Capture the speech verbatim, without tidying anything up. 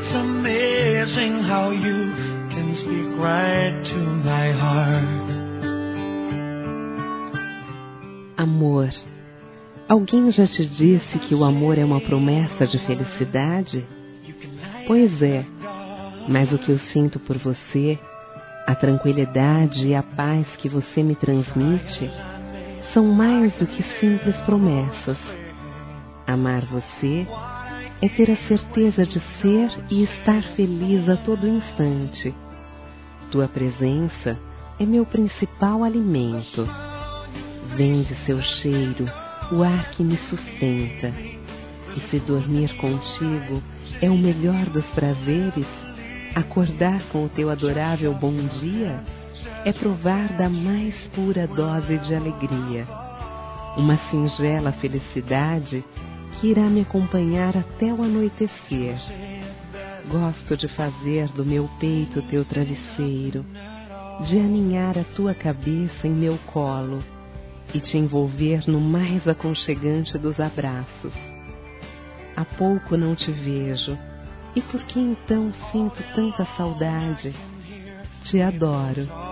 It's amazing how you can speak right to my heart. Amor. Alguém já te disse que o amor é uma promessa de felicidade? Pois é, mas o que eu sinto por você, a tranquilidade e a paz que você me transmite, são mais do que simples promessas. Amar você é ter a certeza de ser e estar feliz a todo instante. Tua presença é meu principal alimento. Vem de seu cheiro o ar que me sustenta. E se dormir contigo é o melhor dos prazeres, acordar com o teu adorável bom dia é provar da mais pura dose de alegria. Uma singela felicidade que irá me acompanhar até o anoitecer. Gosto de fazer do meu peito teu travesseiro, de aninhar a tua cabeça em meu colo e te envolver no mais aconchegante dos abraços. Há pouco não te vejo, e por que então sinto tanta saudade? Te adoro.